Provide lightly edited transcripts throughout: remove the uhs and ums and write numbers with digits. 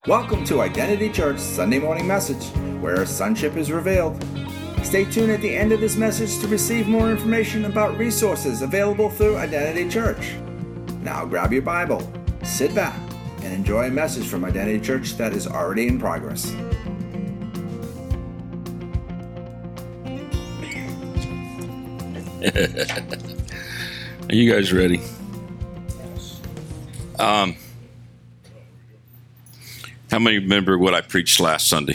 Welcome to Identity Church Sunday Morning Message, where sonship is revealed. Stay tuned at the end of this message to receive more information about resources available through Identity Church. Now grab your Bible, sit back, and enjoy a message from Identity Church that is already in progress. Are you guys ready? How many remember what I preached last Sunday?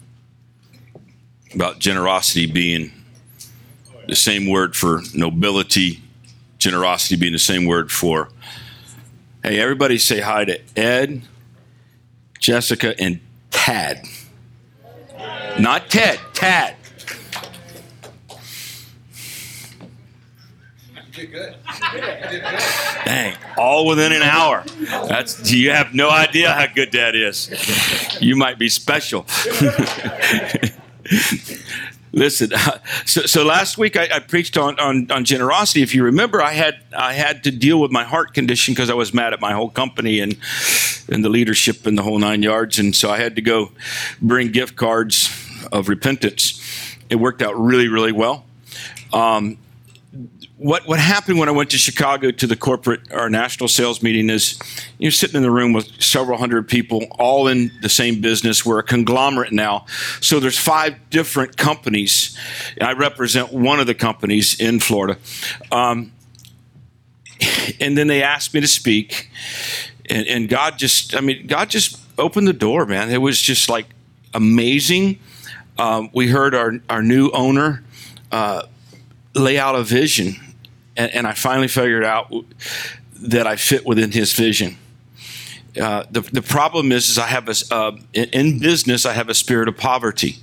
About generosity being the same word for nobility, generosity being the same word for, hey, everybody say hi to Ed, Jessica, and Tad. Not Ted, Tad. You did good. Dang, all within an hour. You have no idea how good that is. You might be special. Listen, so last week I preached on generosity. If you remember, I had to deal with my heart condition because I was mad at my whole company and the leadership and the whole 9 yards. And so I had to go bring gift cards of repentance. It worked out really, really well. What happened when I went to Chicago to the corporate or national sales meeting is you're sitting in the room with several hundred people, all in the same business. We're a conglomerate now. So there's 5 different companies. I represent one of the companies in Florida. And then they asked me to speak. And God just opened the door, man. It was just like amazing. We heard our new owner lay out a vision. And I finally figured out that I fit within his vision. The problem is I have in business, I have a spirit of poverty.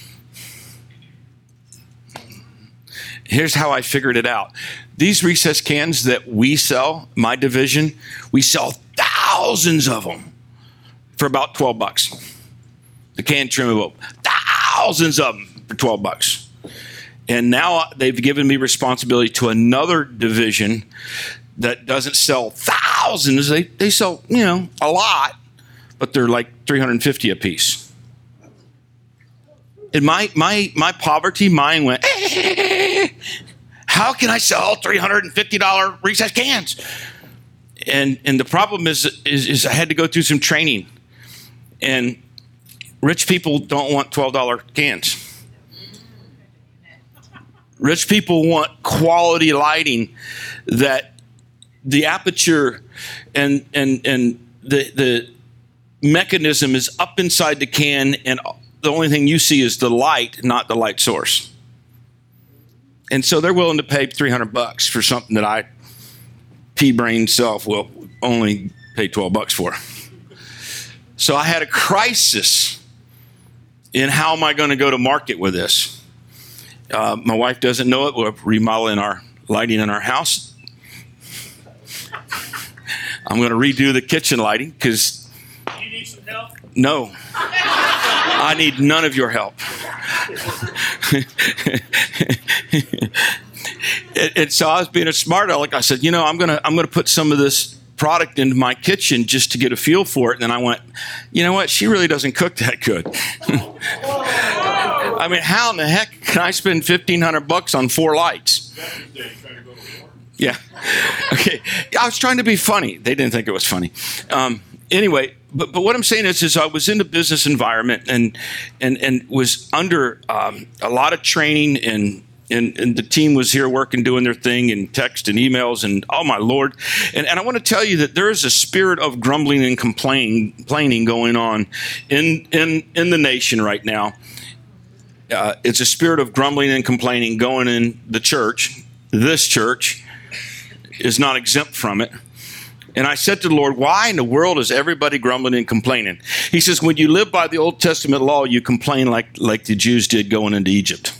Here's how I figured it out. These recess cans that we sell, my division, we sell thousands of them for about $12. The can trimmable, thousands of them for $12. And now they've given me responsibility to another division that doesn't sell thousands. They sell, a lot, but they're like $350 a piece. And my poverty mind went, how can I sell $350 recess cans? And the problem is I had to go through some training. And rich people don't want $12 cans. Rich people want quality lighting that the aperture and the mechanism is up inside the can, and the only thing you see is the light, not the light source. And so they're willing to pay $300 for something that I, pea-brain self, will only pay $12 for. So I had a crisis in how am I going to go to market with this. My wife doesn't know it. We're remodeling our lighting in our house. I'm going to redo the kitchen lighting because... You need some help? No. I need none of your help. And so I was being a smart aleck. I said, I'm going to put some of this product into my kitchen just to get a feel for it. And then I went, you know what? She really doesn't cook that good. I mean, how in the heck can I spend $1,500 on 4 lights? Yeah. Okay. I was trying to be funny. They didn't think it was funny. Anyway, but what I'm saying is I was in the business environment and was under a lot of training and the team was here working, doing their thing, and text and emails, and oh my Lord. And I want to tell you that there is a spirit of grumbling and complaining going on in the nation right now. It's a spirit of grumbling and complaining going in the church. This church is not exempt from it. And I said to the Lord, why in the world is everybody grumbling and complaining? He says, when you live by the Old Testament law, you complain like the Jews did going into Egypt.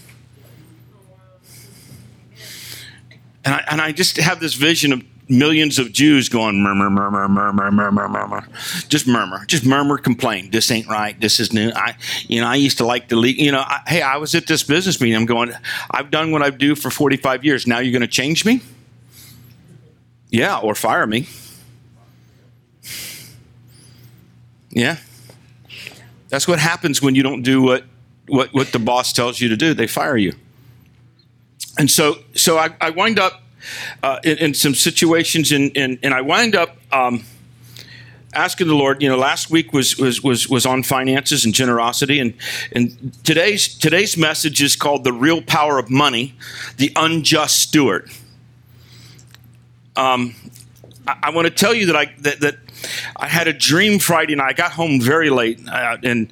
And I just have this vision of millions of Jews going murmur, murmur, murmur, murmur, murmur, just murmur, complain. This ain't right. This is new. I used to like to lead. I was at this business meeting. I'm going, I've done what I do for 45 years. Now you're going to change me? Yeah, or fire me. Yeah. That's what happens when you don't do what the boss tells you to do. They fire you. And so I wind up in some situations, and I wind up asking the Lord. Last week was on finances and generosity, and today's message is called "The Real Power of Money: The Unjust Steward." I want to tell you that I had a dream Friday night. I got home very late, and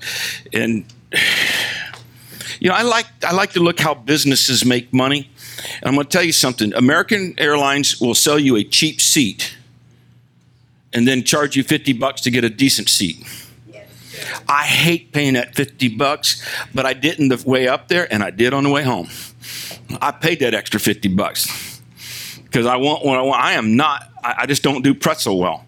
I like to look how businesses make money. And I'm going to tell you something. American Airlines will sell you a cheap seat and then charge you $50 to get a decent seat. I hate paying that $50, but I did on the way up there, and I did on the way home. I paid that extra $50 because I want what I want. I just don't do pretzel well.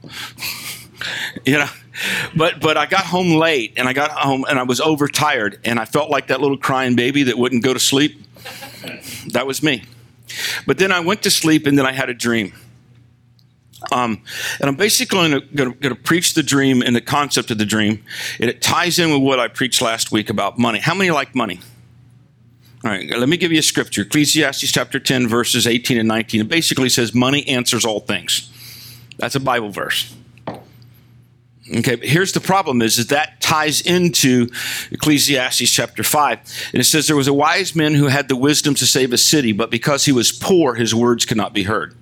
But I got home late, and I was overtired, and I felt like that little crying baby that wouldn't go to sleep. That was me. But then I went to sleep, and then I had a dream. And I'm basically going to preach the dream and the concept of the dream, and it ties in with what I preached last week about money. How many like money? All right, let me give you a scripture. Ecclesiastes chapter 10, verses 18 and 19. It basically says, money answers all things. That's a Bible verse. Okay, but here's the problem is that ties into Ecclesiastes chapter 5. And it says, there was a wise man who had the wisdom to save a city, but because he was poor, his words could not be heard.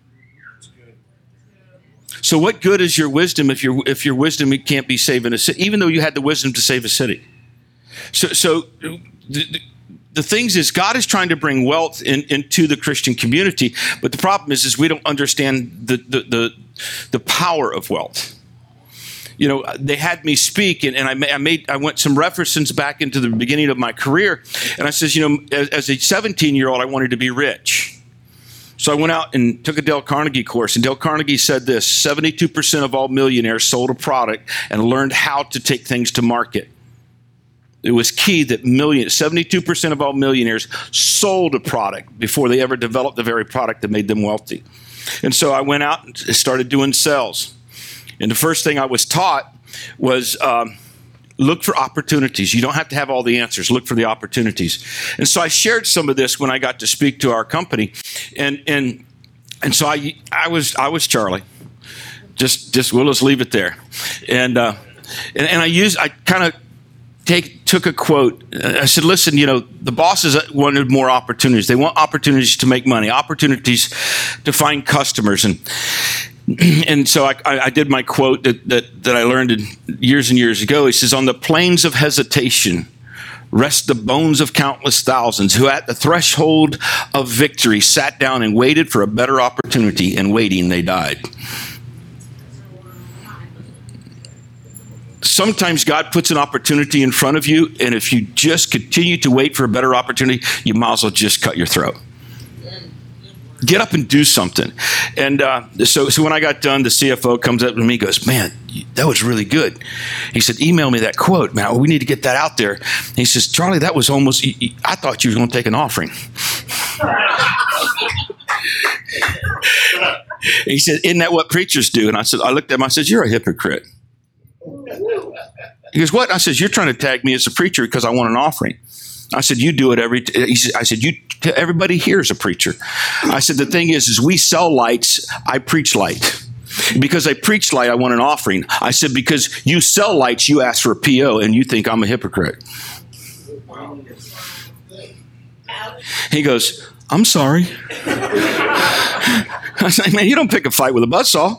So what good is your wisdom if your wisdom can't be saving a city, even though you had the wisdom to save a city? So the things is God is trying to bring wealth into the Christian community, but the problem is we don't understand the power of wealth. They had me speak, and I went some references back into the beginning of my career, and I says, as a 17-year-old, I wanted to be rich. So I went out and took a Dale Carnegie course, and Dale Carnegie said this: 72% of all millionaires sold a product and learned how to take things to market. It was key that 72% of all millionaires sold a product before they ever developed the very product that made them wealthy. And so I went out and started doing sales. And the first thing I was taught was look for opportunities. You don't have to have all the answers. Look for the opportunities. And so I shared some of this when I got to speak to our company. And so I was Charlie. Just we'll just leave it there. And I kind of took a quote. I said, listen, the bosses wanted more opportunities. They want opportunities to make money, opportunities to find customers. And so I did my quote that I learned years and years ago. He says, on the plains of hesitation rest the bones of countless thousands who at the threshold of victory sat down and waited for a better opportunity, and waiting they died. Sometimes God puts an opportunity in front of you, and if you just continue to wait for a better opportunity, you might as well just cut your throat. Get up and do something. And so when I got done, the CFO comes up to me and goes, man, that was really good. He said, email me that quote, man. We need to get that out there. And he says, Charlie, that was almost, I thought you were going to take an offering. He said, isn't that what preachers do? And I looked at him, I said, you're a hypocrite. He goes, what? I said, you're trying to tag me as a preacher because I want an offering. I said, you do it I said, everybody here is a preacher. I said, the thing is we sell lights. I preach light. Because I preach light, I want an offering. I said, because you sell lights, you ask for a PO, and you think I'm a hypocrite. He goes, I'm sorry. I said, man, you don't pick a fight with a buzzsaw.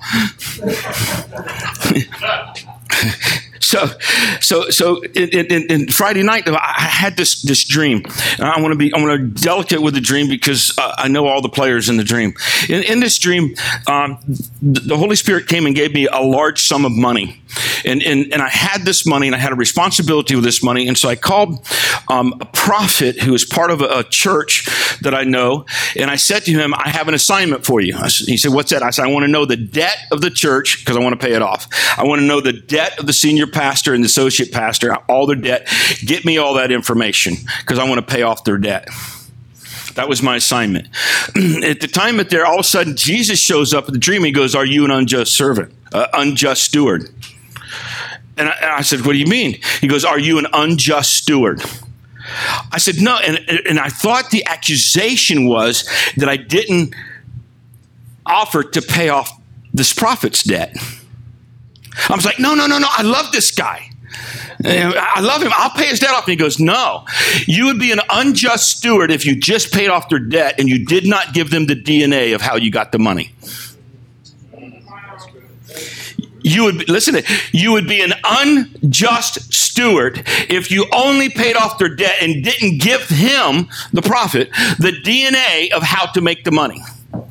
So in Friday night, I had this dream. And I want to be delicate with the dream because I know all the players in the dream. In this dream, the Holy Spirit came and gave me a large sum of money. And I had this money, and I had a responsibility with this money. And so I called a prophet who is part of a church that I know. And I said to him, I have an assignment for you. He said, what's that? I said, I want to know the debt of the church because I want to pay it off. I want to know the debt of the senior pastor and the associate pastor, all their debt. Get me all that information because I want to pay off their debt. That was my assignment. At the time there, all of a sudden, Jesus shows up in the dream. He goes, are you an unjust servant, unjust steward? And I said, what do you mean? He goes, are you an unjust steward? I said, no. And I thought the accusation was that I didn't offer to pay off this prophet's debt. I was like, no. I love this guy. I love him. I'll pay his debt off. And he goes, no, you would be an unjust steward if you just paid off their debt and you did not give them the DNA of how you got the money. You would be an unjust steward if you only paid off their debt and didn't give him, the prophet, the DNA of how to make the money.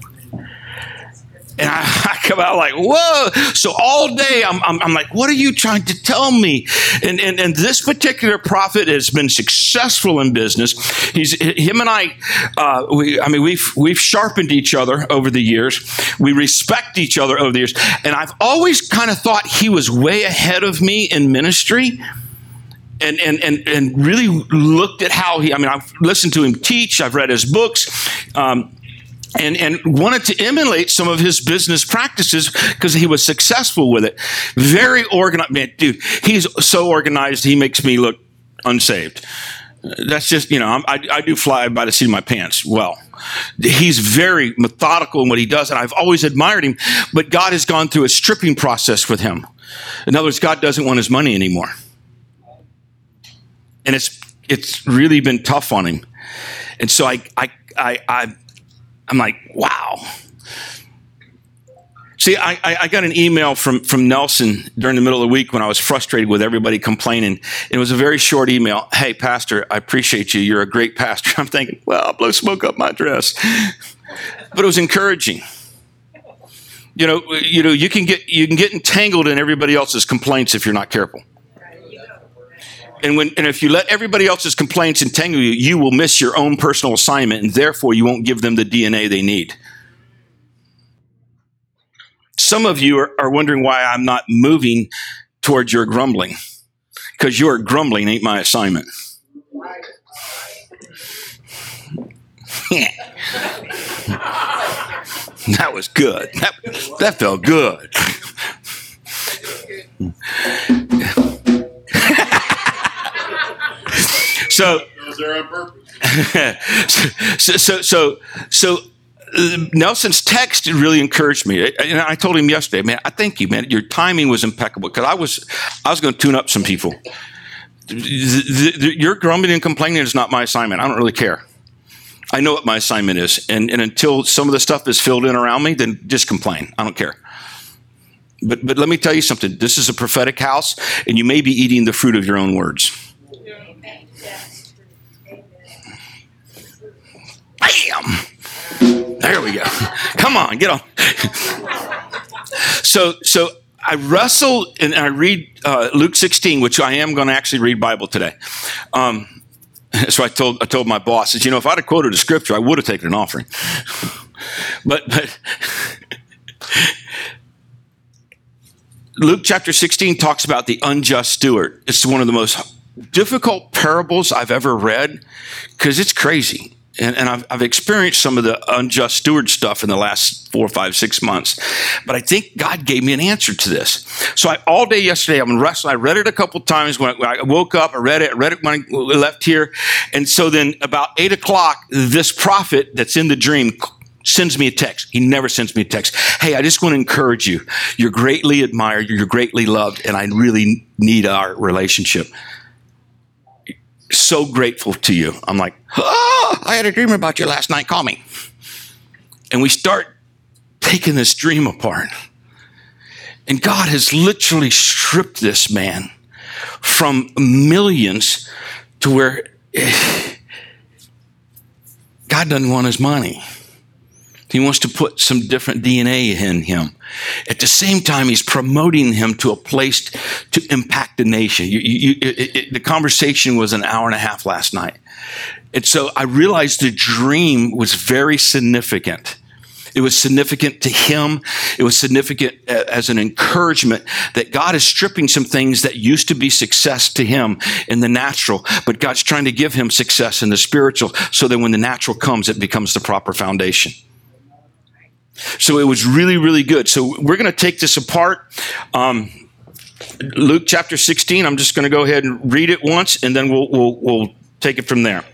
And I come out like, whoa. So all day I'm like, what are you trying to tell me? And this particular prophet has been successful in business. Him and we've sharpened each other over the years. We respect each other over the years. And I've always kind of thought he was way ahead of me in ministry. And really looked at how I've listened to him teach. I've read his books. And wanted to emulate some of his business practices because he was successful with it. Very organized. Man, dude, he's so organized, he makes me look unsaved. That's just, I do fly by the seat of my pants. Well, he's very methodical in what he does, and I've always admired him, but God has gone through a stripping process with him. In other words, God doesn't want his money anymore. And it's really been tough on him. And so I'm like, wow. See, I got an email from Nelson during the middle of the week when I was frustrated with everybody complaining. It was a very short email. Hey, Pastor, I appreciate you. You're a great pastor. I'm thinking, well, I'll blow smoke up my dress. But it was encouraging. You can get entangled in everybody else's complaints if you're not careful. And if you let everybody else's complaints entangle you, you will miss your own personal assignment, and therefore you won't give them the DNA they need. Some of you are wondering why I'm not moving towards your grumbling, because your grumbling ain't my assignment. That was good. That felt good. So Nelson's text really encouraged me. And I told him yesterday, man, I thank you, man. Your timing was impeccable, because I was going to tune up some people. Your grumbling and complaining is not my assignment. I don't really care. I know what my assignment is. And until some of the stuff is filled in around me, then just complain. I don't care. But let me tell you something. This is a prophetic house, and you may be eating the fruit of your own words. Bam! There we go. Come on, get on. So I wrestle and I read Luke 16, which I am going to actually read Bible today. So I told my boss, if I'd have quoted a scripture, I would have taken an offering. But Luke chapter 16 talks about the unjust steward. It's one of the most difficult parables I've ever read, because it's crazy. And I've experienced some of the unjust steward stuff in the last 4, 5, 6 months. But I think God gave me an answer to this. So all day yesterday, I'm wrestling. I read it a couple times. When I woke up, I read it when I left here. And so then about 8 o'clock, this prophet that's in the dream sends me a text. He never sends me a text. Hey, I just want to encourage you. You're greatly admired. You're greatly loved. And I really need our relationship. So grateful to you. I'm like, I had a dream about you last night. Call me. And we start taking this dream apart. And God has literally stripped this man from millions to where God doesn't want his money. He wants to put some different DNA in him. At the same time, he's promoting him to a place to impact the nation. The conversation was an hour and a half last night. And so I realized the dream was very significant. It was significant to him. It was significant as an encouragement that God is stripping some things that used to be success to him in the natural, but God's trying to give him success in the spiritual, so that when the natural comes, it becomes the proper foundation. So it was really, really good. So we're going to take this apart. Luke chapter 16. I'm just going to go ahead and read it once, and then we'll take it from there.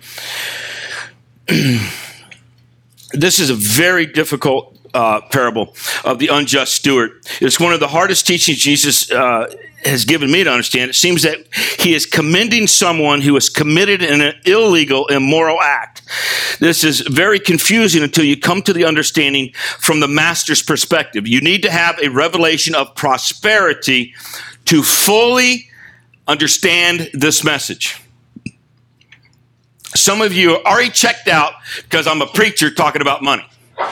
This is a very difficult parable of the unjust steward. It's one of the hardest teachings Jesus has given me to understand. It seems that he is commending someone who has committed an illegal, immoral act. This is very confusing until you come to the understanding from the master's perspective. You need to have a revelation of prosperity to fully understand this message. Some of you are already checked out because I'm a preacher talking about money.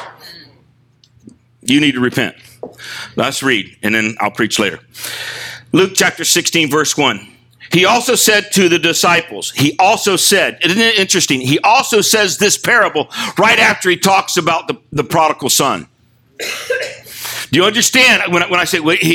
You need to repent. Let's read, and then I'll preach later. Luke chapter 16, verse 1. He also said to the disciples, he also said, isn't it interesting? He also says this parable right after he talks about the prodigal son. Do you understand when I say, well,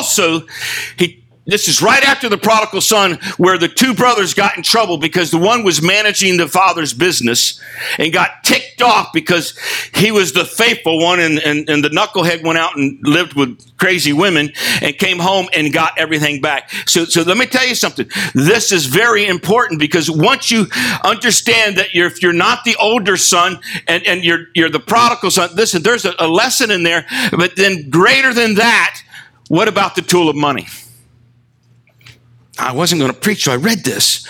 this is right after the prodigal son where the two brothers got in trouble because the one was managing the father's business and got ticked off because he was the faithful one and the knucklehead went out and lived with crazy women and came home and got everything back. So let me tell you something. This is very important because once you understand that if you're not the older son and you're the prodigal son, listen, there's a lesson in there, but then greater than that, what about the tool of money? I wasn't going to preach, so I read this.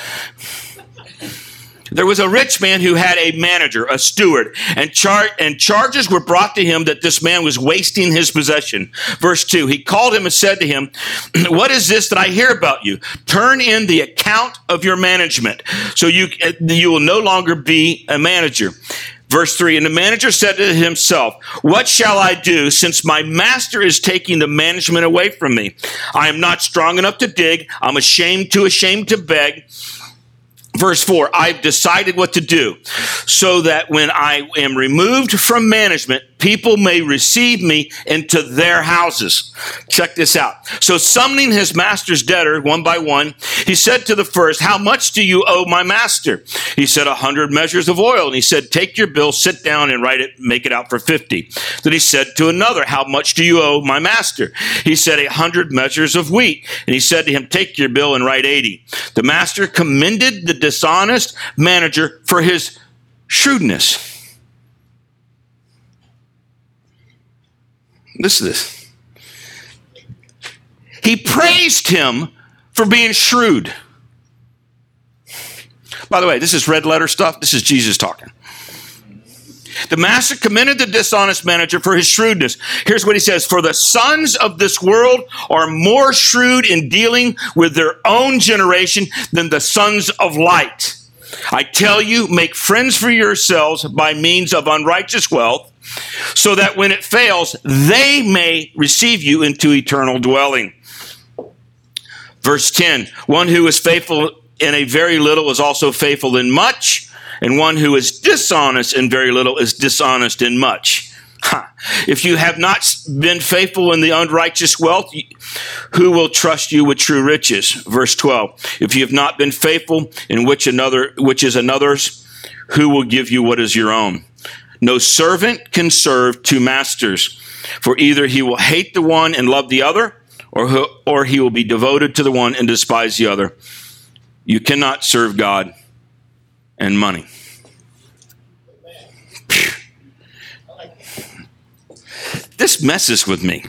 There was a rich man who had a manager, a steward, and charges were brought to him that this man was wasting his possession. Verse 2, he called him and said to him, what is this that I hear about you? Turn in the account of your management, so you will no longer be a manager. Verse 3, and the manager said to himself, what shall I do since my master is taking the management away from me? I am not strong enough to dig. I'm ashamed to beg. Verse 4, I've decided what to do so that when I am removed from management, people may receive me into their houses. Check this out. So summoning his master's debtor one by one, he said to the first, how much do you owe my master? He said, 100 measures of oil. And he said, take your bill, sit down and write it, make it out for 50. Then he said to another, how much do you owe my master? He said, 100 measures of wheat. And he said to him, take your bill and write 80. The master commended the dishonest manager for his shrewdness. Listen to this. He praised him for being shrewd. By the way, this is red letter stuff. This is Jesus talking. The master commended the dishonest manager for his shrewdness. Here's what he says. For the sons of this world are more shrewd in dealing with their own generation than the sons of light. I tell you, make friends for yourselves by means of unrighteous wealth, so that when it fails, they may receive you into eternal dwelling. Verse 10, one who is faithful in a very little is also faithful in much, and one who is dishonest in very little is dishonest in much. If you have not been faithful in the unrighteous wealth, who will trust you with true riches? Verse 12, if you have not been faithful in which is another's, who will give you what is your own? No servant can serve two masters, for either he will hate the one and love the other, or he will be devoted to the one and despise the other. You cannot serve God and money. This messes with me.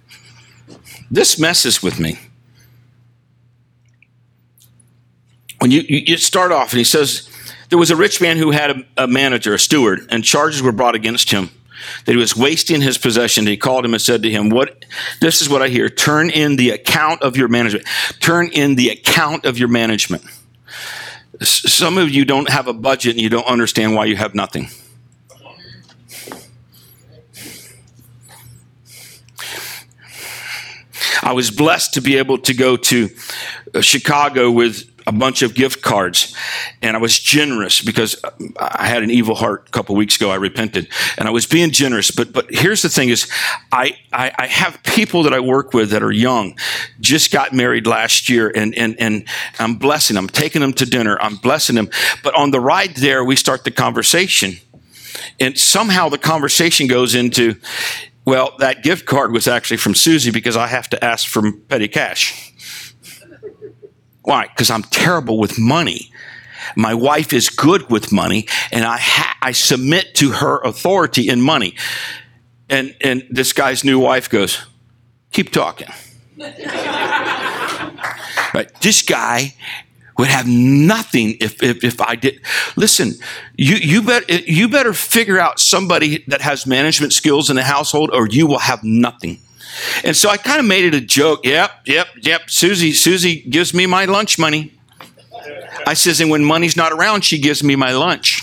When you start off and he says, there was a rich man who had a manager, a steward, and charges were brought against him that he was wasting his possession. He called him and said to him, this is what I hear. Turn in the account of your management. Turn in the account of your management. Some of you don't have a budget and you don't understand why you have nothing. I was blessed to be able to go to Chicago with a bunch of gift cards, and I was generous because I had an evil heart a couple weeks ago. I repented, and I was being generous. But here's the thing: is I have people that I work with that are young, just got married last year, and I'm blessing them, taking them to dinner, I'm blessing them. But on the ride there, we start the conversation, and somehow the conversation goes into, Well, that gift card was actually from Susie because I have to ask for petty cash. Why? Because I'm terrible with money. My wife is good with money, and I submit to her authority in money. And this guy's new wife goes, keep talking. Right? This guy would have nothing if I did. Listen, you better figure out somebody that has management skills in the household, or you will have nothing. And so I kind of made it a joke. Yep. Susie gives me my lunch money. I says, and when money's not around, she gives me my lunch.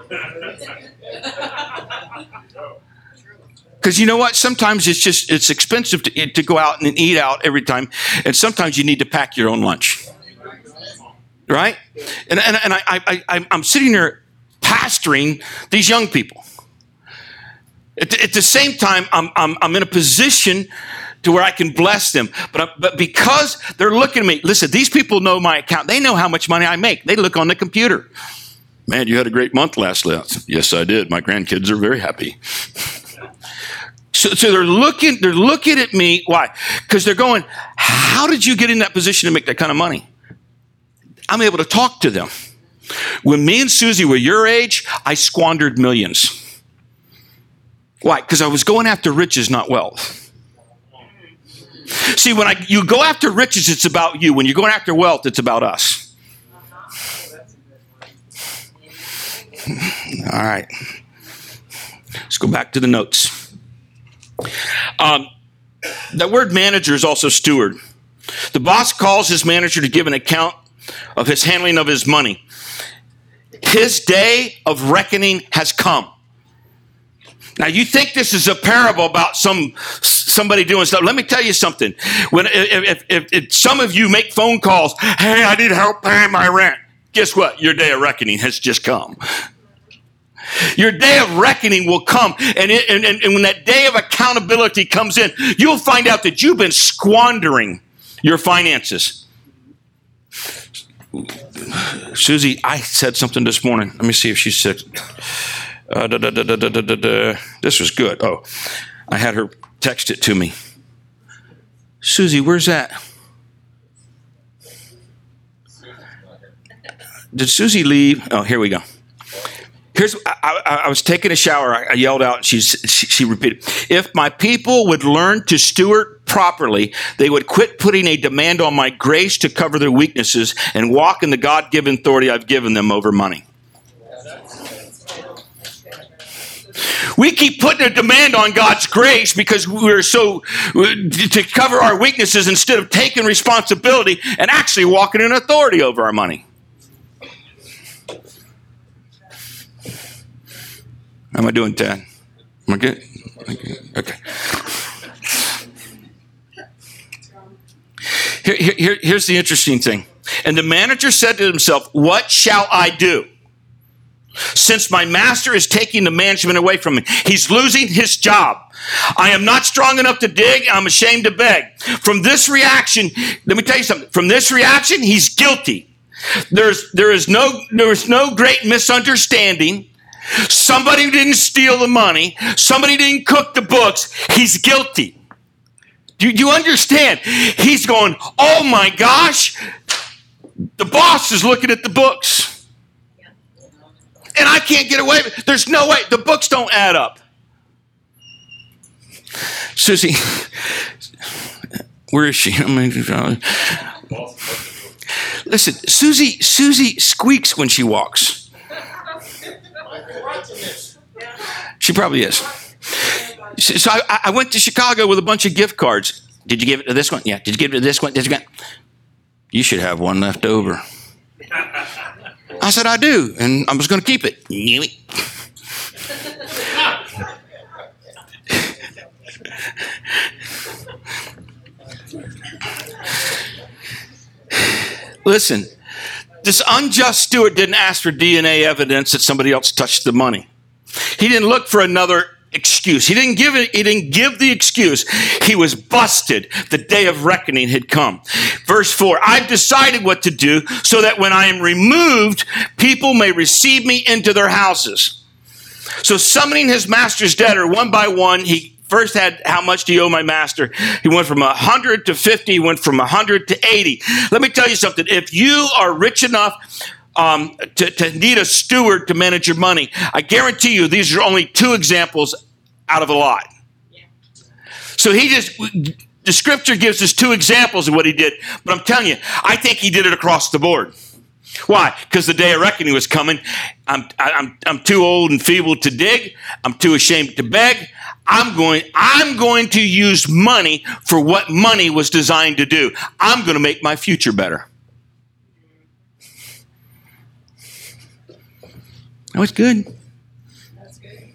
Because you know what? Sometimes it's expensive to go out and eat out every time, and sometimes you need to pack your own lunch, right? And I'm sitting there pastoring these young people. At the same time, I'm in a position to where I can bless them, but because they're looking at me, listen, these people know my account. They know how much money I make. They look on the computer. Man, you had a great month last month. Yes, I did. My grandkids are very happy. So they're looking at me. Why? Because they're going, how did you get in that position to make that kind of money? I'm able to talk to them. When me and Susie were your age, I squandered millions. Why? Because I was going after riches, not wealth. See, when you go after riches, it's about you. When you're going after wealth, it's about us. All right. Let's go back to the notes. That word manager is also steward. The boss calls his manager to give an account of his handling of his money. His day of reckoning has come. Now, you think this is a parable about somebody doing stuff. Let me tell you something. If some of you make phone calls, hey, I need help paying my rent. Guess what? Your day of reckoning has just come. Your day of reckoning will come. And when that day of accountability comes in, you'll find out that you've been squandering your finances. Susie, I said something this morning. Let me see if she's sick. This was good. Oh, I had her text it to me. Susie, where's that? Did Susie leave? Oh, here we go. I was taking a shower. I yelled out, and she repeated, if my people would learn to steward properly, they would quit putting a demand on my grace to cover their weaknesses and walk in the God-given authority I've given them over money. We keep putting a demand on God's grace because we're so to cover our weaknesses instead of taking responsibility and actually walking in authority over our money. How am I doing, Tad? Am I good? Okay. Here's the interesting thing. And the manager said to himself, what shall I do? Since my master is taking the management away from me, he's losing his job. I am not strong enough to dig. I'm ashamed to beg. From this reaction, let me tell you something. From this reaction, he's guilty. There is no great misunderstanding. Somebody didn't steal the money. Somebody didn't cook the books. He's guilty. Do you understand? He's going, oh my gosh, the boss is looking at the books. And I can't get away with it. There's no way. The books don't add up. Susie, where is she? Listen, Susie squeaks when she walks. She probably is. So I went to Chicago with a bunch of gift cards. Did you give it to this one? Yeah. Did you give it to this one? Did you get? You should have one left over. I said, I do, and I was going to keep it. Listen, this unjust steward didn't ask for DNA evidence that somebody else touched the money. He didn't look for another excuse. He didn't give the excuse. He was busted. The day of reckoning had come. Verse 4, I've decided what to do so that when I am removed, people may receive me into their houses. So summoning his master's debtor one by one, he first had, how much do you owe my master? He went from 100 to 50. He went from 100 to 80. Let me tell you something. If you are rich enough to need a steward to manage your money, I guarantee you these are only 2 examples out of a lot. So the scripture gives us 2 examples of what he did. But I'm telling you, I think he did it across the board. Why? Because the day of reckoning was coming. I'm too old and feeble to dig. I'm too ashamed to beg. I'm going to use money for what money was designed to do. I'm going to make my future better. That was good. That's good.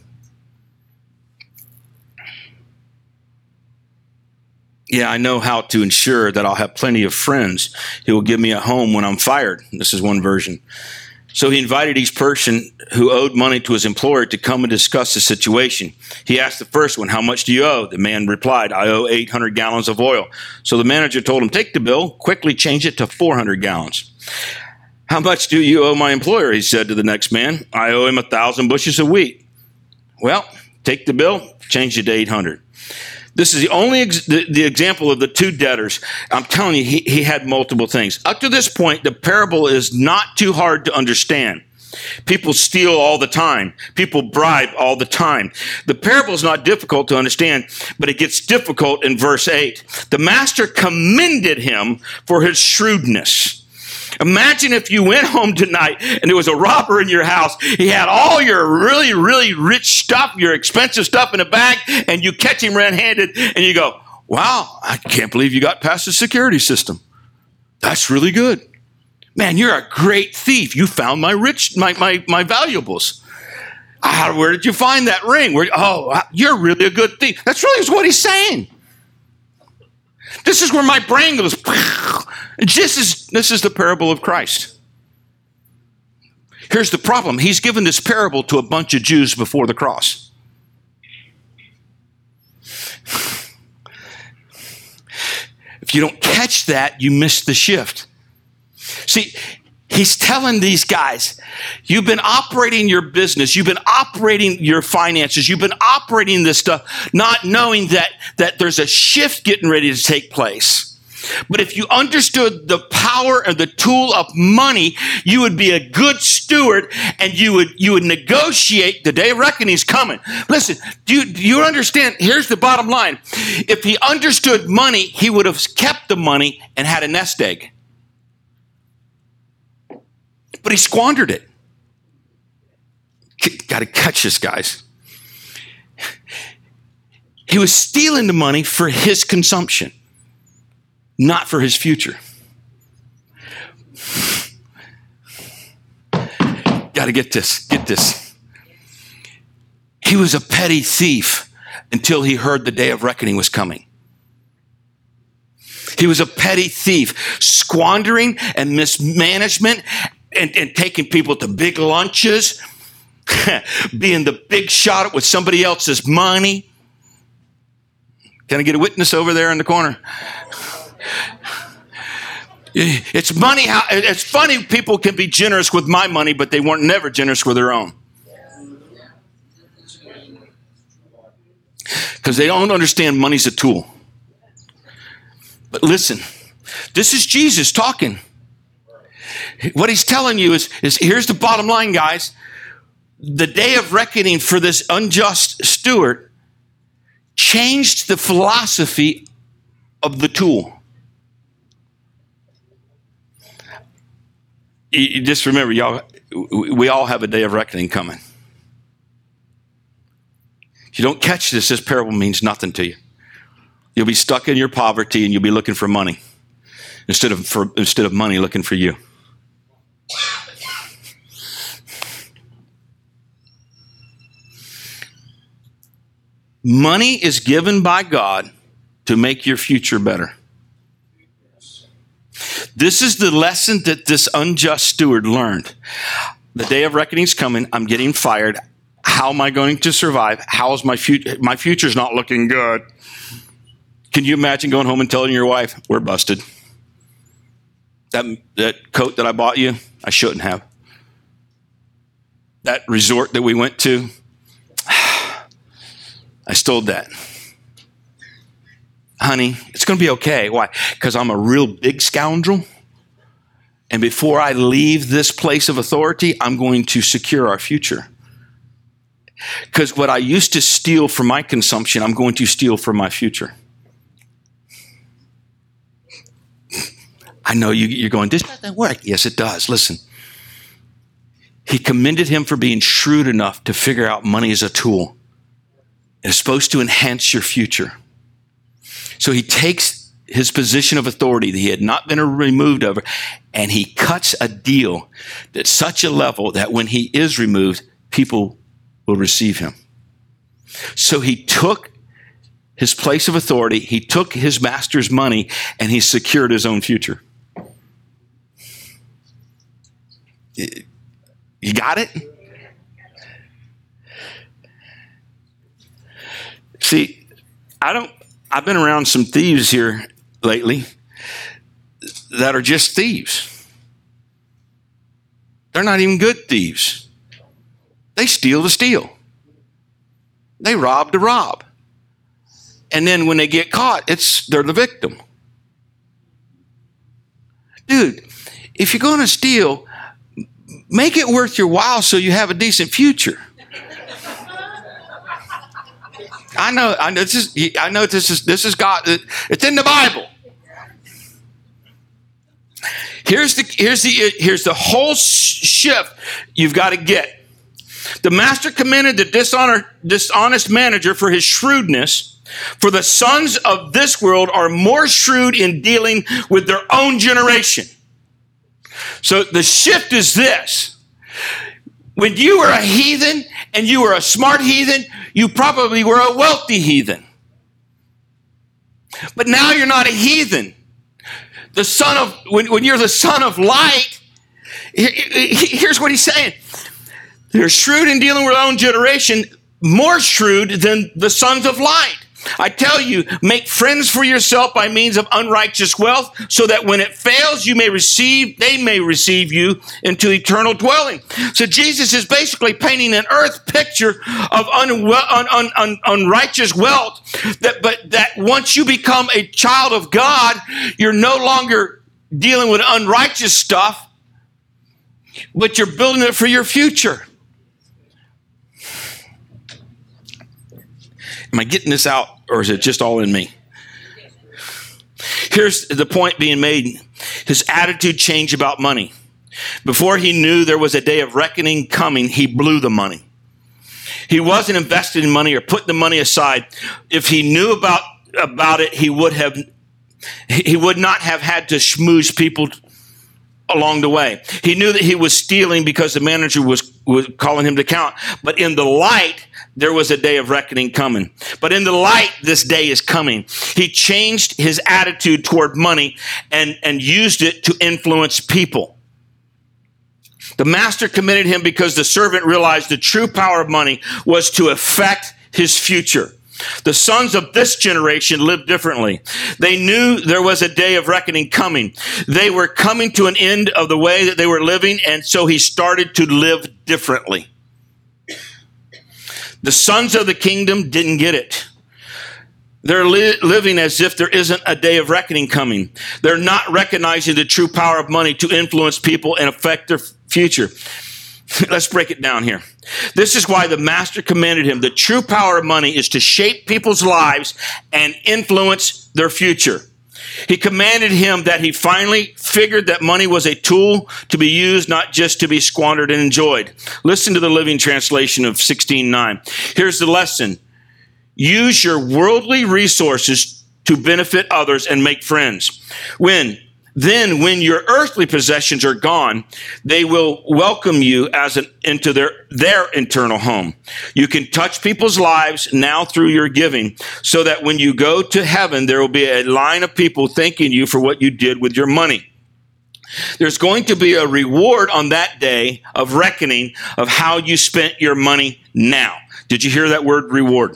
Yeah, I know how to ensure that I'll have plenty of friends who will give me a home when I'm fired. This is one version. So he invited each person who owed money to his employer to come and discuss the situation. He asked the first one, how much do you owe? The man replied, I owe 800 gallons of oil. So the manager told him, take the bill, quickly change it to 400 gallons. How much do you owe my employer? He said to the next man. I owe him 1,000 bushels of wheat. Well, take the bill, change it to 800. This is the only the example of the 2 debtors. I'm telling you, he had multiple things. Up to this point, the parable is not too hard to understand. People steal all the time. People bribe all the time. The parable is not difficult to understand, but it gets difficult in verse 8. The master commended him for his shrewdness. Imagine if you went home tonight and there was a robber in your house. He had all your really, really rich stuff, your expensive stuff in a bag, and you catch him red-handed and you go, wow, I can't believe you got past the security system. That's really good. Man, you're a great thief. You found my valuables. Where did you find that ring? You're really a good thief. That's really what he's saying. This is where my brain goes. This is the parable of Christ. Here's the problem. He's given this parable to a bunch of Jews before the cross. If you don't catch that, you miss the shift. See, he's telling these guys, you've been operating your business, you've been operating your finances, you've been operating this stuff, not knowing that there's a shift getting ready to take place. But if you understood the power and the tool of money, you would be a good steward and you would negotiate. The day of reckoning is coming. Listen, do you understand? Here's the bottom line. If he understood money, he would have kept the money and had a nest egg. But he squandered it. Got to catch this, guys. He was stealing the money for his consumption, not for his future. Got to get this. He was a petty thief until he heard the day of reckoning was coming. He was a petty thief, squandering and mismanagement and taking people to big lunches, being the big shot with somebody else's money. Can I get a witness over there in the corner? It's money. It's funny people can be generous with my money, but they weren't never generous with their own. Because they don't understand money's a tool. But listen, this is Jesus talking. What he's telling you is here's the bottom line, guys. The day of reckoning for this unjust steward changed the philosophy of the tool. You just remember, y'all, we all have a day of reckoning coming. If you don't catch this parable means nothing to you. You'll be stuck in your poverty and you'll be looking for money instead of money looking for you. Money is given by God to make your future better. This is the lesson that this unjust steward learned. The day of reckoning is coming. I'm getting fired. How am I going to survive? How is my future? My future's not looking good. Can you imagine going home and telling your wife, we're busted? That coat that I bought you, I shouldn't have. That resort that we went to, I stole that. honey, it's going to be okay. Why? Because I'm a real big scoundrel. And before I leave this place of authority, I'm going to secure our future. Because what I used to steal for my consumption, I'm going to steal for my future. I know you're going, this doesn't work. Yes, it does. Listen. He commended him for being shrewd enough to figure out money is a tool. It's supposed to enhance your future. So he takes his position of authority that he had not been removed over, and he cuts a deal at such a level that when he is removed, people will receive him. So he took his place of authority, he took his master's money, and he secured his own future. You got it? See, I've been around some thieves here lately that are just thieves. They're not even good thieves. They steal to steal. They rob to rob. And then when they get caught, they're the victim. Dude, if you're going to steal, make it worth your while so you have a decent future. I know this is God. It's in the Bible. Here's the whole shift you've got to get. The master commended the dishonest manager for his shrewdness, for the sons of this world are more shrewd in dealing with their own generation. So the shift is this. When you were a heathen and you were a smart heathen, you probably were a wealthy heathen. But now you're not a heathen. When you're the son of light, here's what he's saying. They're shrewd in dealing with their own generation, more shrewd than the sons of light. I tell you, make friends for yourself by means of unrighteous wealth, so that when it fails, they may receive you into eternal dwelling. So Jesus is basically painting an earth picture of unrighteous wealth, that once you become a child of God, you're no longer dealing with unrighteous stuff, but you're building it for your future. Am I getting this out, or is it just all in me? Here's the point being made. His attitude changed about money. Before he knew there was a day of reckoning coming, he blew the money. He wasn't invested in money or putting the money aside. If he knew about it, he would not have had to schmooze people along the way. He knew that he was stealing because the manager was calling him to account. But in the light, there was a day of reckoning coming. But in the light, this day is coming. He changed his attitude toward money and used it to influence people. The master commended him because the servant realized the true power of money was to affect his future. The sons of this generation lived differently. They knew there was a day of reckoning coming. They were coming to an end of the way that they were living, and so he started to live differently. The sons of the kingdom didn't get it. They're living as if there isn't a day of reckoning coming. They're not recognizing the true power of money to influence people and affect their future. Let's break it down here. This is why the master commanded him. The true power of money is to shape people's lives and influence their future. He commanded him that he finally figured that money was a tool to be used, not just to be squandered and enjoyed. Listen to the Living Translation of 16:9. Here's the lesson. Use your worldly resources to benefit others and make friends. When your earthly possessions are gone, they will welcome you into their eternal home. You can touch people's lives now through your giving, so that when you go to heaven, there will be a line of people thanking you for what you did with your money. There's going to be a reward on that day of reckoning of how you spent your money now. Did you hear that word, reward?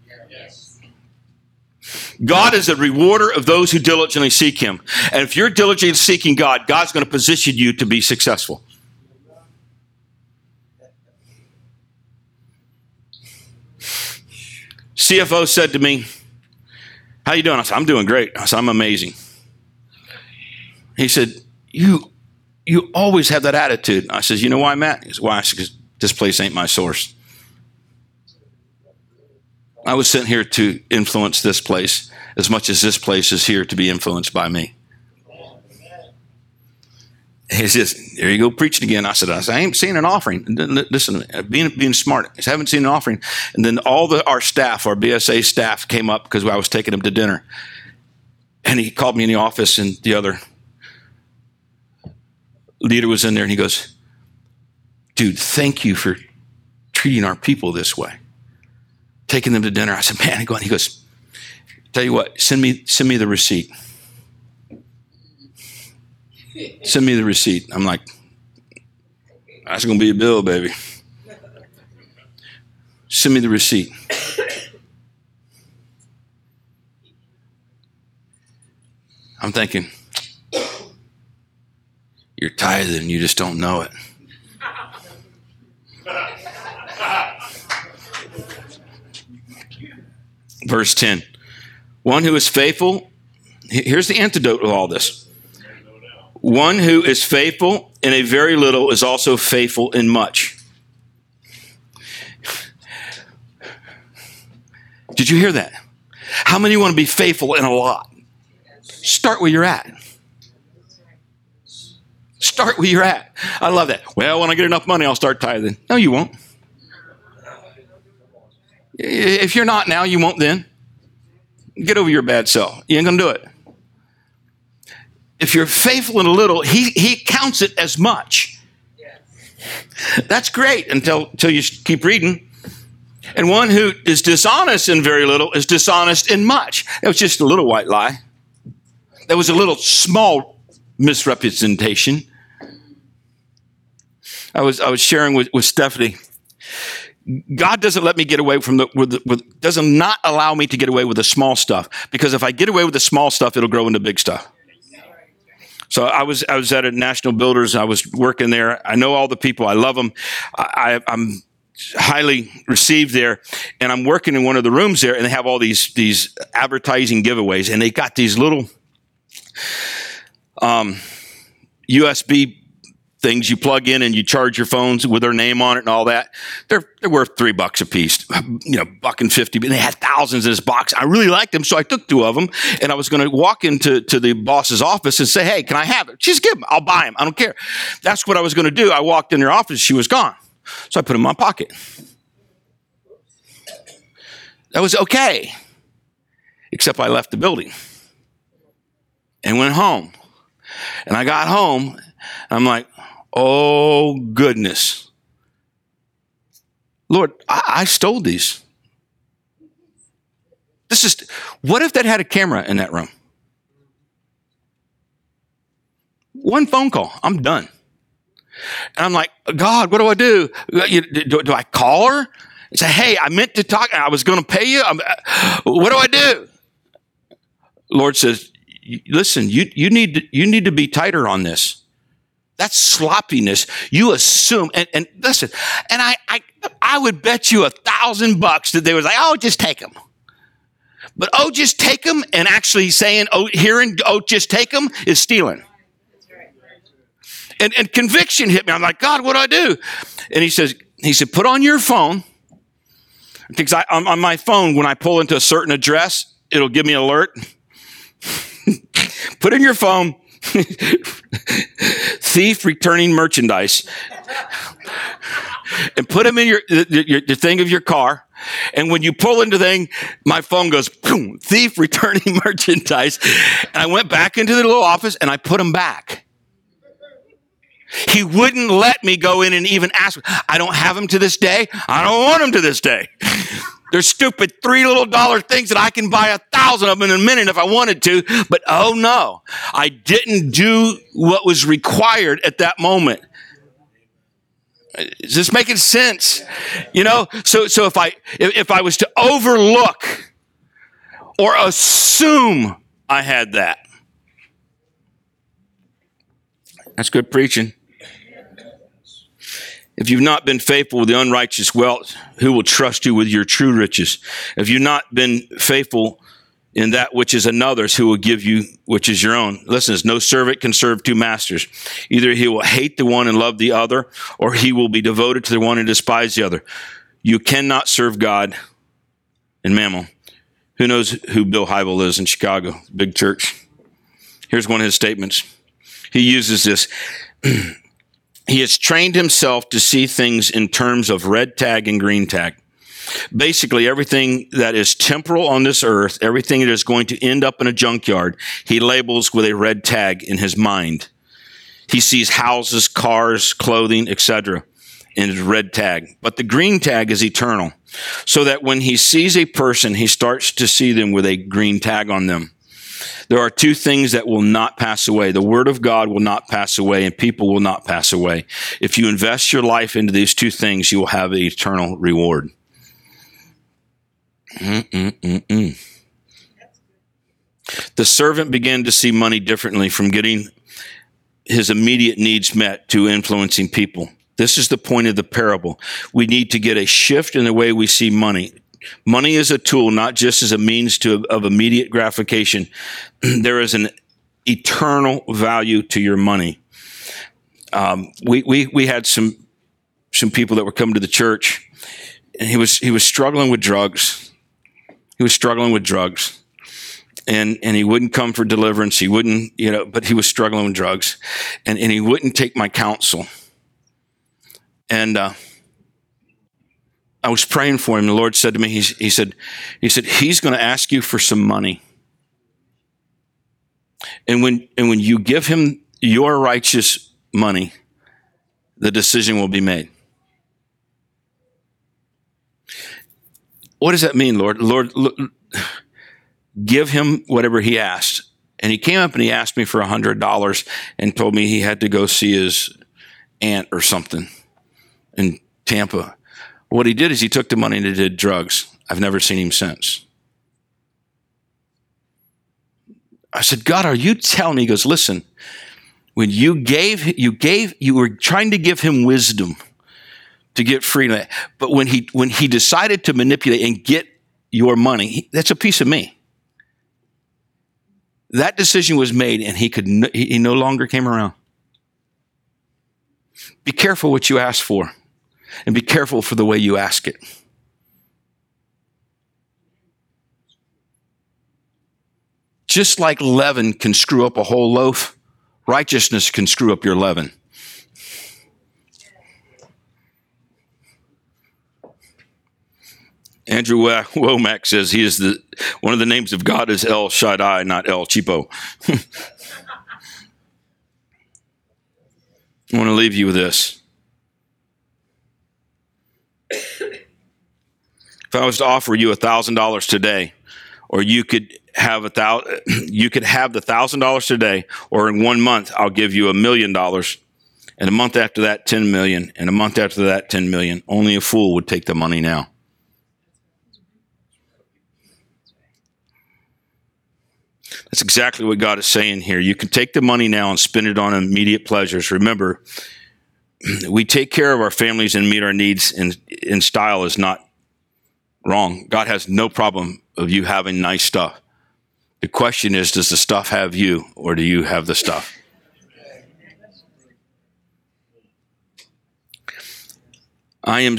God is a rewarder of those who diligently seek him. And if you're diligently seeking God, God's going to position you to be successful. CFO said to me, How you doing? I said, I'm doing great. I said, I'm amazing. He said, you always have that attitude. I said, you know why, Matt? He said, why? I said, because this place ain't my source. I was sent here to influence this place as much as this place is here to be influenced by me. He says, there you go preaching again. I said, I ain't seen an offering. Listen, being smart. I haven't seen an offering. And then our staff, our BSA staff came up because I was taking them to dinner. And he called me in the office, and the other leader was in there, and he goes, dude, thank you for treating our people this way. Taking them to dinner. I said, man, he goes, tell you what, send me the receipt. Send me the receipt. I'm like, that's going to be a bill, baby. Send me the receipt. I'm thinking, you're tithing, you just don't know it. Verse 10. One who is faithful, here's the antidote of all this. One who is faithful in a very little is also faithful in much. Did you hear that? How many want to be faithful in a lot? Start where you're at. Start where you're at. I love that. Well, when I get enough money, I'll start tithing. No, you won't. If you're not now, you won't then. Get over your bad self. You ain't going to do it. If you're faithful in a little, he counts it as much. That's great until you keep reading. And one who is dishonest in very little is dishonest in much. It was just a little white lie. That was a little small misrepresentation. I was sharing with Stephanie. God doesn't let me get away does not allow me to get away with the small stuff, because if I get away with the small stuff, it'll grow into big stuff. So I was at a National Builders. I was working there. I know all the people. I love them. I'm highly received there, and I'm working in one of the rooms there, and they have all these advertising giveaways, and they got these little USB things you plug in and you charge your phones with their name on it and all that. They're worth $3 a piece, $1.50. But they had thousands in this box. I really liked them, so I took 2 of them, and I was going to walk into the boss's office and say, "Hey, can I have it?" Just give them. I'll buy them. I don't care. That's what I was going to do. I walked in their office. She was gone, so I put them in my pocket. That was okay, except I left the building and went home. And I got home, and I'm like, oh, goodness. Lord, I stole these. What if that had a camera in that room? One phone call, I'm done. And I'm like, God, what do I do? Do I call her and say, hey, I meant to talk, I was going to pay you? What do I do? Lord says, listen, you need to be tighter on this. That's sloppiness. You assume, and listen, and I would bet you $1,000 that they was like, oh, just take them. But oh, just take them, and actually saying, just take them is stealing. And conviction hit me. I'm like, God, what do I do? And he said, put on your phone, because on my phone, when I pull into a certain address, it'll give me an alert. Put in your phone, thief returning merchandise, and put them in your thing of your car. And when you pull into the thing, my phone goes, boom, thief returning merchandise. And I went back into the little office and I put them back. He wouldn't let me go in and even ask. I don't have them to this day. I don't want them to this day. They're stupid $3 little things that I can buy 1,000 of them in a minute if I wanted to. But oh no, I didn't do what was required at that moment. Is this making sense? So if I was to overlook or assume I had that, that's good preaching. If you've not been faithful with the unrighteous wealth, who will trust you with your true riches? If you've not been faithful in that which is another's, who will give you which is your own. Listen, no servant can serve two masters. Either he will hate the one and love the other, or he will be devoted to the one and despise the other. You cannot serve God and mammon. Who knows who Bill Hybel is in Chicago, big church? Here's one of his statements. He uses this. He has trained himself to see things in terms of red tag and green tag. Basically, everything that is temporal on this earth, everything that is going to end up in a junkyard, he labels with a red tag in his mind. He sees houses, cars, clothing, etc. in his red tag. But the green tag is eternal, so that when he sees a person, he starts to see them with a green tag on them. There are two things that will not pass away. The Word of God will not pass away, and people will not pass away. If you invest your life into these two things, you will have an eternal reward. The servant began to see money differently, from getting his immediate needs met to influencing people. This is the point of the parable. We need to get a shift in the way we see money. Money is a tool, not just as a means of immediate gratification. There is an eternal value to your money. We had some people that were coming to the church, and he was struggling with drugs. He was struggling with drugs, and he wouldn't come for deliverance. He wouldn't, but he was struggling with drugs, and he wouldn't take my counsel. And I was praying for him. The Lord said to me, he said, he's going to ask you for some money. And when you give him your righteous money, the decision will be made. What does that mean, Lord? Lord, give him whatever he asked. And he came up and he asked me for $100 and told me he had to go see his aunt or something in Tampa. What he did is he took the money and he did drugs. I've never seen him since. I said, God, are you telling me? He goes, listen, when you were trying to give him wisdom to get free. But when he decided to manipulate and get your money, that's a piece of me. That decision was made, and he no longer came around. Be careful what you ask for, and be careful for the way you ask it. Just like leaven can screw up a whole loaf, righteousness can screw up your leaven. Andrew Womack says he is one of the names of God is El Shaddai, not El Cheapo. I want to leave you with this. If I was to offer you $1,000 today, or you could have the $1,000 today, or in 1 month I'll give you $1 million, and a month after that 10 million, and a month after that 10 million. Only a fool would take the money now. That's exactly what God is saying here. You can take the money now and spend it on immediate pleasures. Remember, we take care of our families and meet our needs in style is not wrong. God has no problem of you having nice stuff. The question is, does the stuff have you, or do you have the stuff? I'm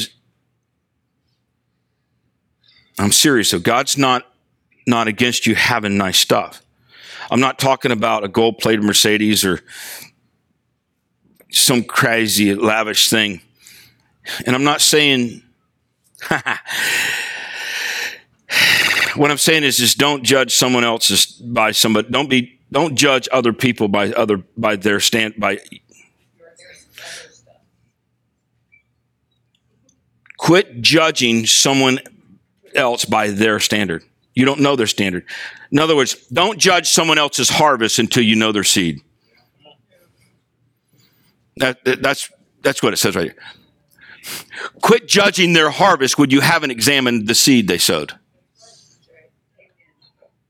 serious. So God's not against you having nice stuff. I'm not talking about a gold-plated Mercedes or some crazy lavish thing. And I'm not saying, what I'm saying is just don't judge someone else's by somebody. Don't judge other people by their stand by. Quit judging someone else by their standard. You don't know their standard. In other words, don't judge someone else's harvest until you know their seed. That's what it says right here. Quit judging their harvest when you haven't examined the seed they sowed.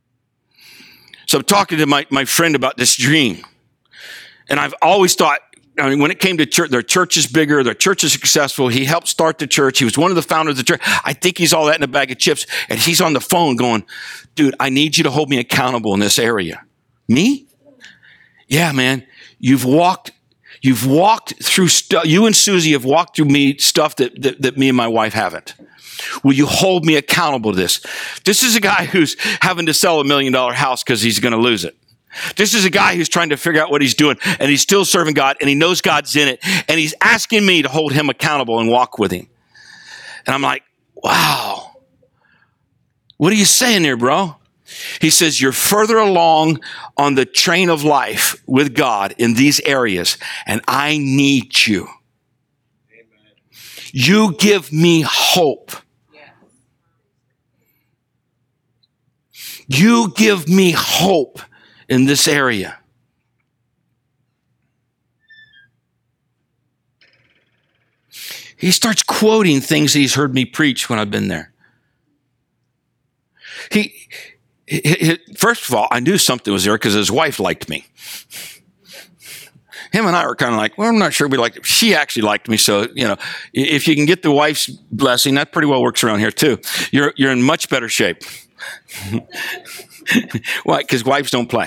So I'm talking to my friend about this dream. And I've always thought, I mean, when it came to church, their church is bigger, their church is successful. He helped start the church. He was one of the founders of the church. I think he's all that in a bag of chips. And he's on the phone going, dude, I need you to hold me accountable in this area. Me? Yeah, man. You've walked through stuff. You and Susie have walked through stuff that me and my wife haven't. Will you hold me accountable to this? This is a guy who's having to sell $1 million house because he's going to lose it. This is a guy who's trying to figure out what he's doing, and he's still serving God, and he knows God's in it, and he's asking me to hold him accountable and walk with him. And I'm like, wow. What are you saying there, bro? He says, you're further along on the train of life with God in these areas, and I need you. Amen. You give me hope. You give me hope in this area. He starts quoting things that he's heard me preach when I've been there. First of all, I knew something was there because his wife liked me. Him and I were kind of like, well, I'm not sure we liked it. She actually liked me. So, if you can get the wife's blessing, that pretty well works around here too. You're in much better shape. Why? Because wives don't play.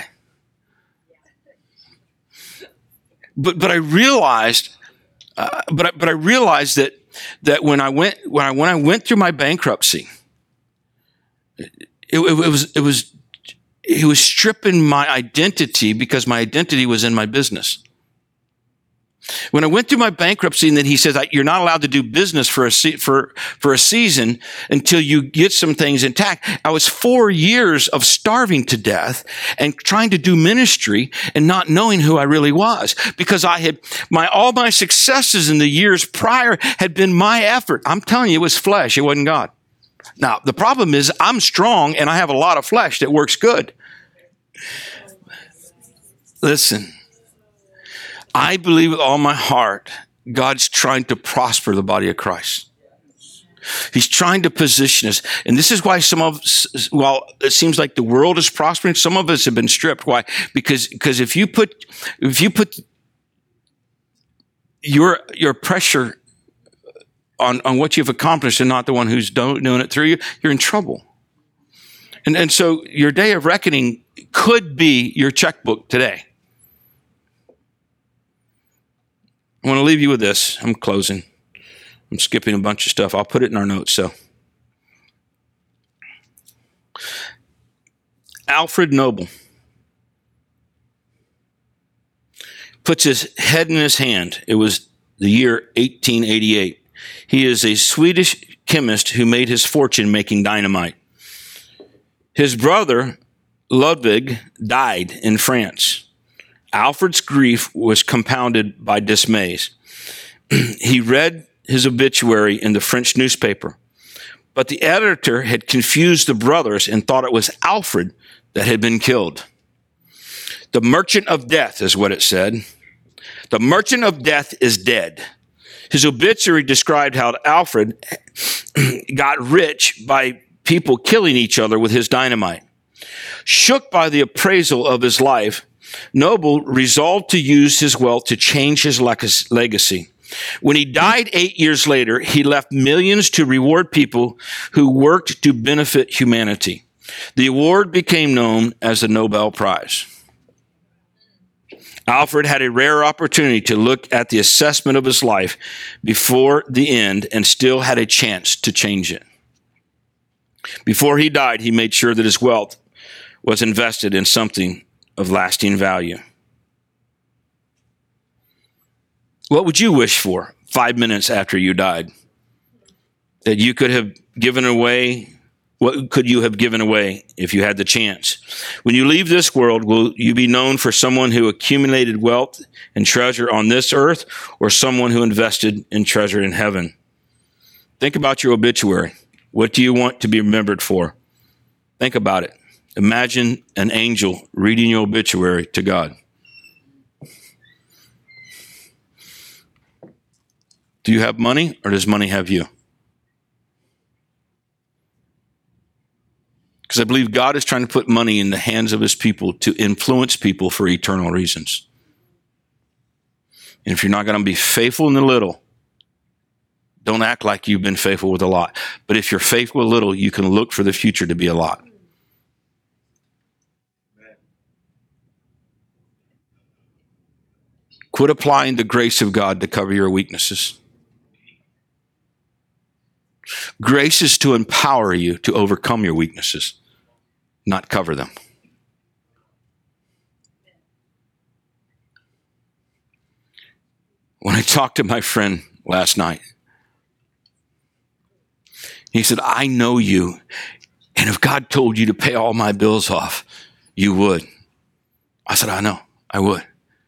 But I realized, I realized that when I went through my bankruptcy, it was stripping my identity because my identity was in my business. When I went through my bankruptcy, and then he says, you're not allowed to do business for a season until you get some things intact. I was 4 years of starving to death and trying to do ministry and not knowing who I really was, because all my successes in the years prior had been my effort. I'm telling you, it was flesh. It wasn't God. Now, the problem is I'm strong and I have a lot of flesh that works good. Listen. I believe with all my heart, God's trying to prosper the body of Christ. He's trying to position us. And this is why while it seems like the world is prospering, some of us have been stripped. Why? Because if you put your pressure on what you've accomplished and not the one who's doing it through you, you're in trouble. And so your day of reckoning could be your checkbook today. I want to leave you with this. I'm closing. I'm skipping a bunch of stuff. I'll put it in our notes. So, Alfred Nobel puts his head in his hand. It was the year 1888. He is a Swedish chemist who made his fortune making dynamite. His brother, Ludwig, died in France. Alfred's grief was compounded by dismays. He read his obituary in the French newspaper, but the editor had confused the brothers and thought it was Alfred that had been killed. The merchant of death is what it said. The merchant of death is dead. His obituary described how Alfred got rich by people killing each other with his dynamite. Shook by the appraisal of his life, Nobel resolved to use his wealth to change his legacy. When he died 8 years later, he left millions to reward people who worked to benefit humanity. The award became known as the Nobel Prize. Alfred had a rare opportunity to look at the assessment of his life before the end and still had a chance to change it. Before he died, he made sure that his wealth was invested in something of lasting value. What would you wish for 5 minutes after you died? That you could have given away? What could you have given away if you had the chance? When you leave this world, will you be known for someone who accumulated wealth and treasure on this earth, or someone who invested in treasure in heaven? Think about your obituary. What do you want to be remembered for? Think about it. Imagine an angel reading your obituary to God. Do you have money, or does money have you? Because I believe God is trying to put money in the hands of his people to influence people for eternal reasons. And if you're not going to be faithful in the little, don't act like you've been faithful with a lot. But if you're faithful with little, you can look for the future to be a lot. Quit applying the grace of God to cover your weaknesses. Grace is to empower you to overcome your weaknesses, not cover them. When I talked to my friend last night, he said, I know you, and if God told you to pay all my bills off, you would. I said, I know, I would.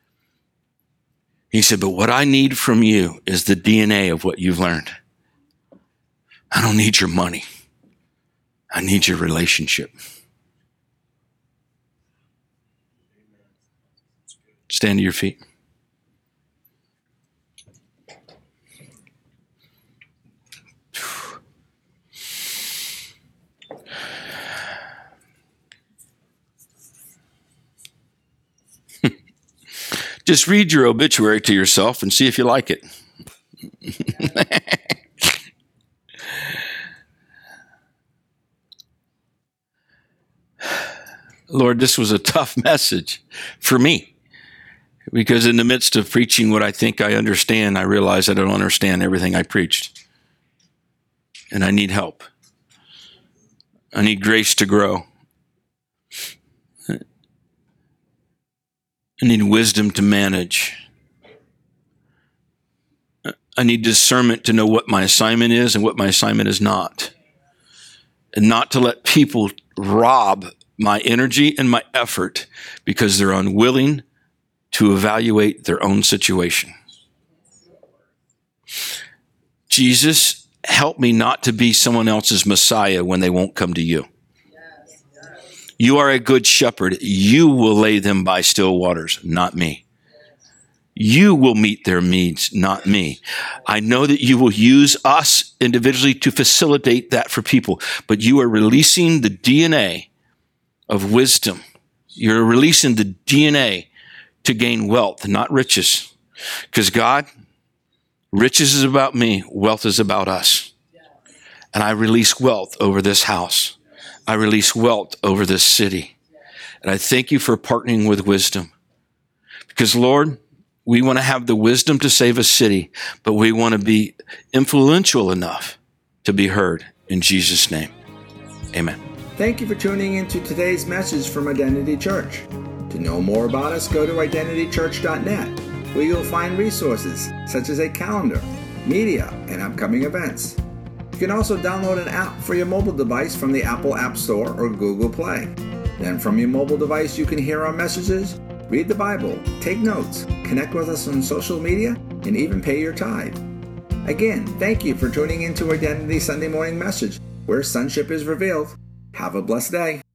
He said, but what I need from you is the DNA of what you've learned. I don't need your money. I need your relationship. Stand to your feet. Just read your obituary to yourself and see if you like it. Lord, this was a tough message for me, because in the midst of preaching what I think I understand, I realize I don't understand everything I preached. And I need help. I need grace to grow. I need wisdom to manage. I need discernment to know what my assignment is and what my assignment is not. And not to let people rob my energy and my effort because they're unwilling to evaluate their own situation. Jesus, help me not to be someone else's Messiah when they won't come to you. You are a good shepherd. You will lay them by still waters, not me. You will meet their needs, not me. I know that you will use us individually to facilitate that for people, but you are releasing the DNA of wisdom. You're releasing the DNA to gain wealth, not riches. Because God, riches is about me, wealth is about us. And I release wealth over this house. I release wealth over this city. And I thank you for partnering with wisdom. Because, Lord, we want to have the wisdom to save a city, but we want to be influential enough to be heard. In Jesus' name, amen. Thank you for tuning into today's message from Identity Church. To know more about us, go to identitychurch.net, where you'll find resources such as a calendar, media, and upcoming events. You can also download an app for your mobile device from the Apple App Store or Google Play. Then from your mobile device, you can hear our messages, read the Bible, take notes, connect with us on social media, and even pay your tithe. Again, thank you for tuning into Identity Sunday Morning Message, where sonship is revealed. Have a blessed day.